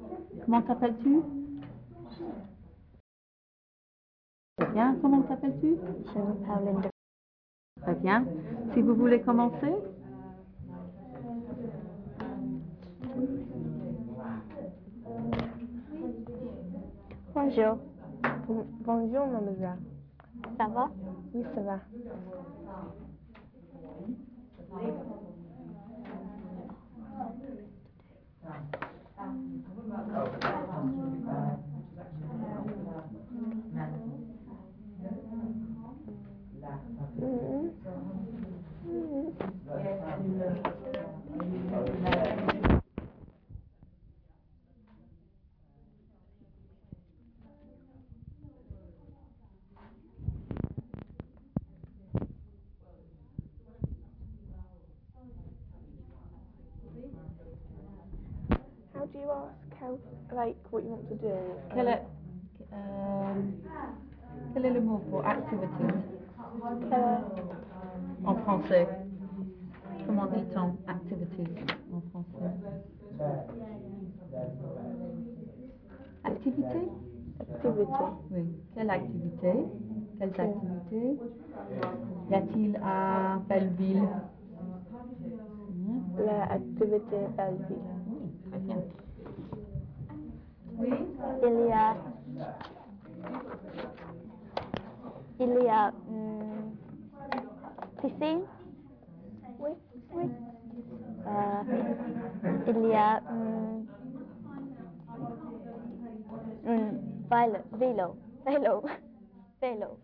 Comment t'appelles-tu? Très bien. Comment t'appelles-tu? Je m'appelle Linda. Très bien. Si vous voulez commencer. Bonjour. Bonjour, mademoiselle. Ça va? Oui, ça va. How do you ask what you want to do? Quel est le mot pour activity en français? Comment dit-on activities en français? Activité? Activity. Oui. Quelle activité? Quelles activités? Y a-t-il à Belleville? La activité Belleville. Oui, très bien. Il y a piscine. Oui. Oui. Il y a vélo. Vélo. Vélo.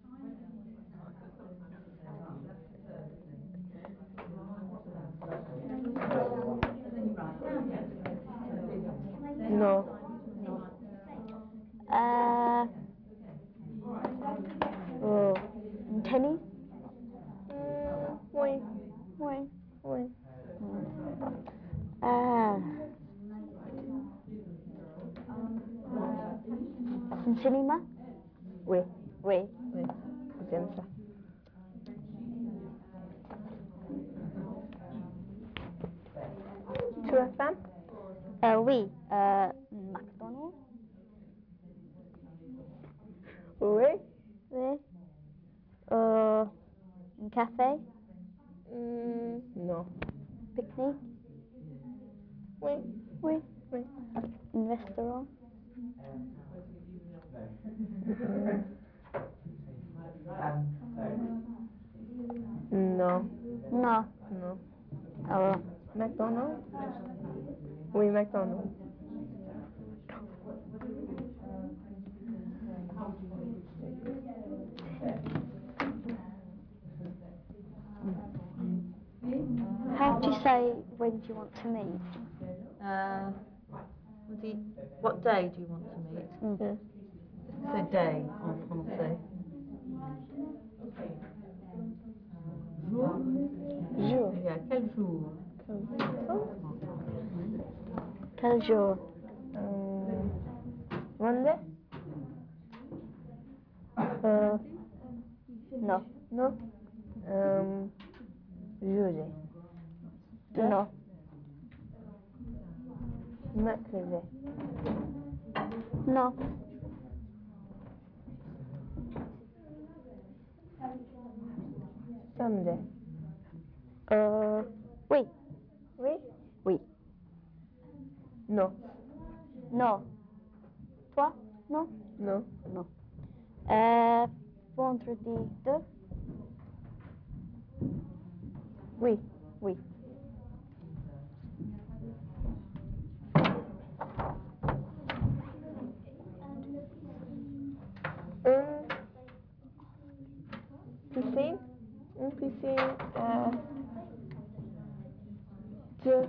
Non. Tennis. Oui. Oui. Oui. Un cinéma. Oui. Oui. Oui. J'aime ça. Tu as faim? Oui. McDonald's. Oui. Oui. Un café. Non. Pique-nique. Oui. Oui. Oui. Un restaurant. Non. Non. Non. McDonald's? Oui, McDonald's. How do you say when do you want to meet? What day do you want to meet? C'est day en français. Jour? Jour. Quel jour? Quel jour? Monday? No. Non. Jeudi. No. Mercredi. No. Samedi. Oui. Oui? Oui. Non. No. Toi? No. Non. No. Vendredi 2? Oui. Oui. Piscine? Une piscine à deux.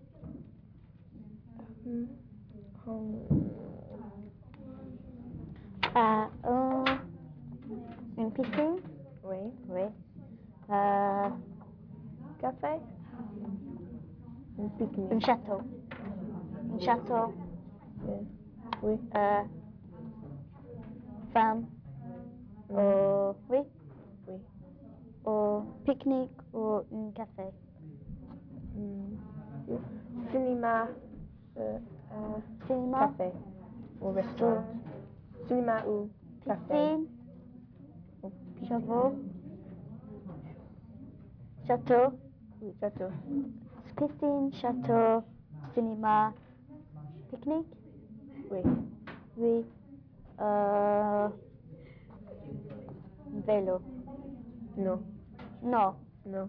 Une piscine? Oui. Oui. Café? Un Un pique-nique. château. Un château. Oui. Femme. Oui. Oui. Pique-nique ou un café. Cinéma. Cinéma. Café ou restaurant. Cinéma ou café. Piscine. Château. Château. Oui, château. Piscine, château, cinéma, pique-nique. Oui. Oui. Vélo. Non. Non. Non.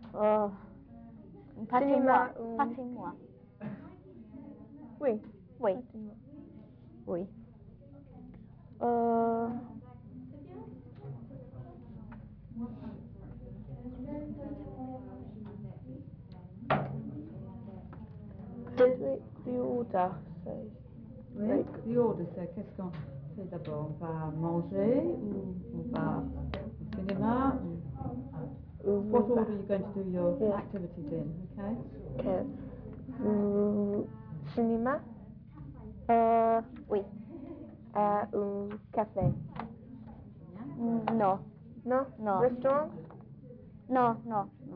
Patinoire. Cinéma ou- Patinoire. Oui. Oui. Patinoire. Oui. Du order, so. Oui, the order, c'est qu'est-ce qu'on fait d'abord? On va manger ou on va au cinéma? What order are you going to do your Yeah. activities in, okay? Okay. Cinéma Oui. ou café? Non. Non? Non. Restaurant? Non, non, non.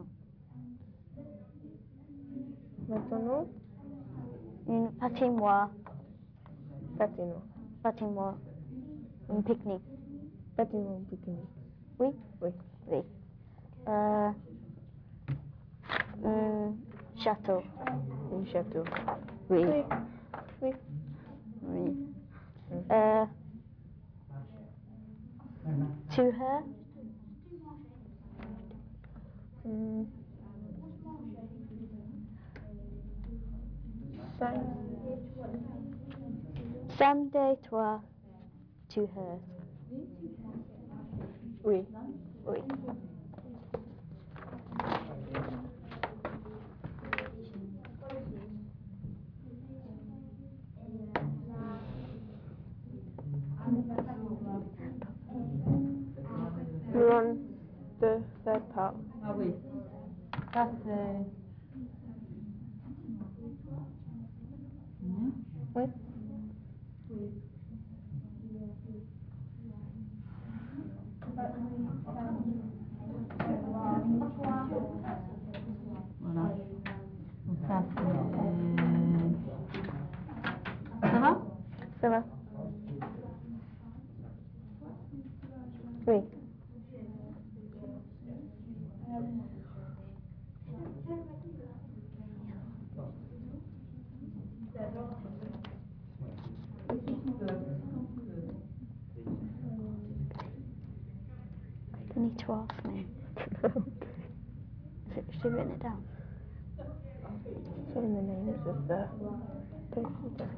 McDonald's? Une patinoire. Patinoire. Patinoire. Une pique-nique. Patinoire pique-nique. Oui. Oui. Oui. Château. Un château. Oui. Oui. Oui. Oui. To her. Samedi, toi. To her. Oui. Oui. We're on the third part. Ah oui, ça c'est... Oui. Voilà. Donc ça c'est... Ça va? Ça va? Oui. You need to ask me. Should have written it down. Saying the names of the places.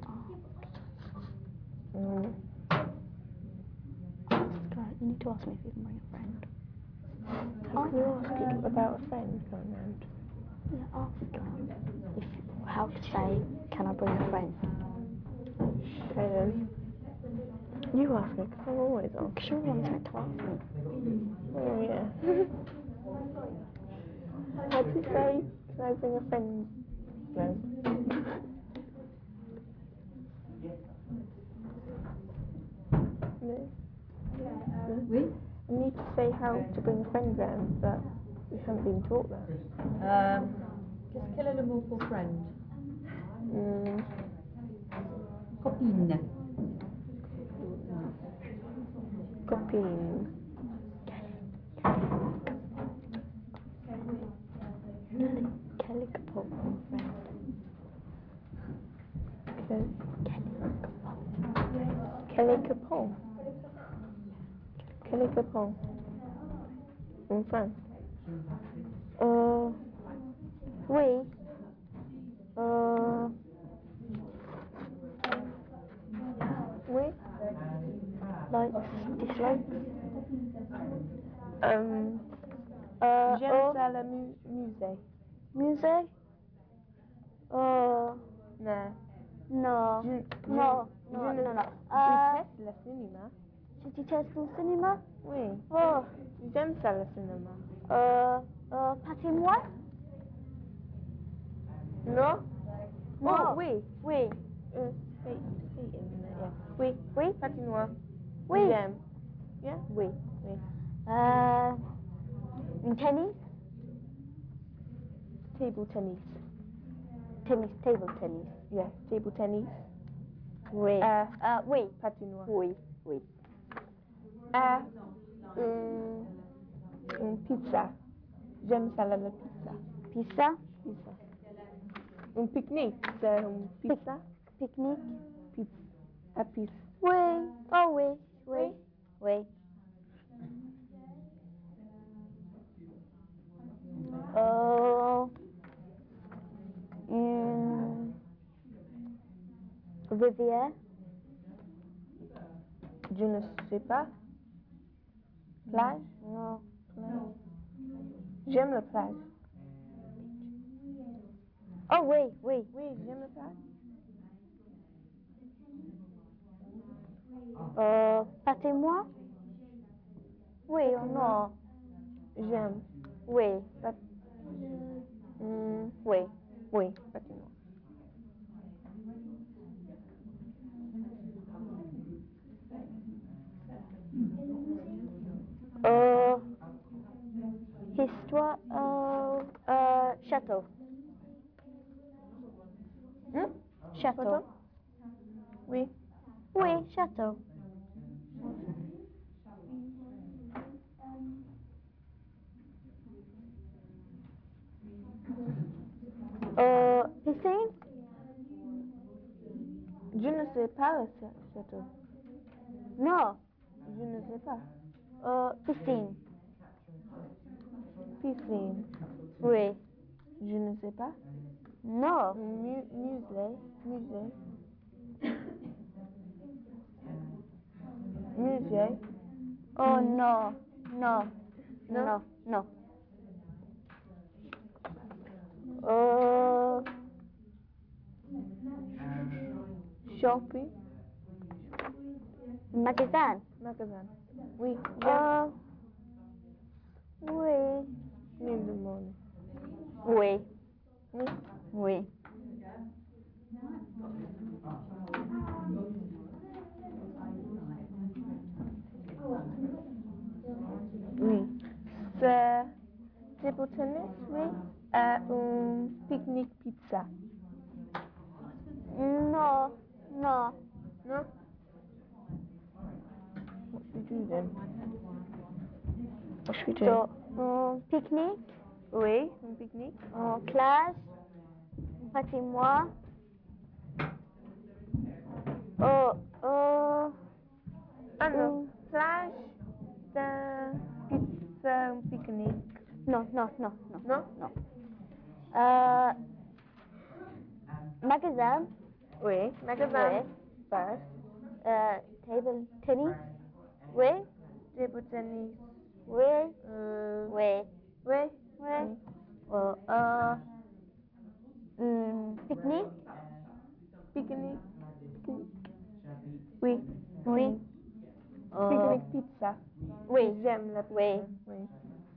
Right, you need to ask me if you can bring a friend. Can you ask you about a friend coming round? Yeah, ask how to say, can I bring a friend? Okay then. You ask me, because I'm always on. Because you're the one that's meant to ask me. Oh yeah. How do you say, can I bring a friend round? No. Oui? I need to say how to bring a friend round, but we haven't been taught that. Quel est le mot pour friend? Copine. Copine. Kelly Capone, friend. Kelly Capone. Kelly Capone. In France. Oui. Oui. Likes, dislikes. J'aime ça le musée. Musée? Non. Non. Je Non, déteste le cinéma. Tu détestes le cinéma? Oui. Oh. J'aime ça le cinéma. Patinoire? Non? Non. Oh, oui. Oui. Oui. Oui? Patinoire. Oui. J'aime. Yeah? Oui. Oui. Une tennis? Table tennis. Tennis, table tennis. Yes, table tennis. Oui. Oui. Patinoire. Oui. Oui. A, une pizza. J'aime ça, la pizza. Pizza. Pizza. Un pique-nique, c'est une pizza. Pique-nique. Pizza. À pizza. Oui. Oh oui. Oui. Oui. Une rivière. Je ne sais pas. Plage? Non. Plage. J'aime la plage. Oh oui. Oui. Oui, j'aime la plage. Pâtez-moi. Oui ou non? J'aime. Oui. Oui. Oui, patinoire. Histoire. Château. Château. Photo? Oui. Oui, château. Piscine. Je ne sais pas le château. Non. Je ne sais pas. Piscine. Piscine. Oui. Je ne sais pas. Non. Musée. Musée. Musée. Oh non. Non. Non. Non. Non. Shopping. Magasin. Magasin. Oui. Oui. Même de monde. Oui. Oui. Oui. Oui. C'est pour tennis, oui. Un pique-nique pizza. Non. Non. Non? What should we do then? What should we do? So, pique-nique. Oui, un pique-nique. Plage. Patinoire. Ah non, plage, pizza, un pique-nique. Non, non, non, non. Non? Non. Magasin. Oui, magasin. Oui. Bar. Table tennis. Oui. Table tennis. Oui. Oui. Oui. Oui. Pique-nique. Pique-nique. Oui. Oui. Pique-nique pizza. Oui. J'aime la pizza. Oui. Oui.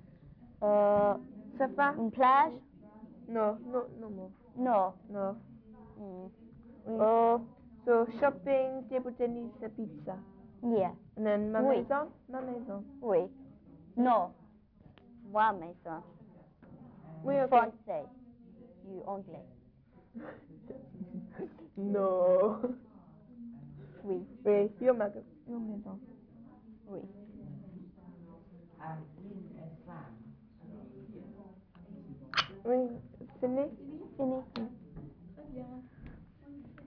Ça va? Une plage? Non, non, non, non. No. No. Oui. Oh, So shopping, table tennis, pizza. yeah. And then ma Oui. maison? Ma maison. Oui. No. Moi, maison. Oui, ok. Français. You anglais. No. Oui. Oui, your maison. Oui. Oui, fini? Fini.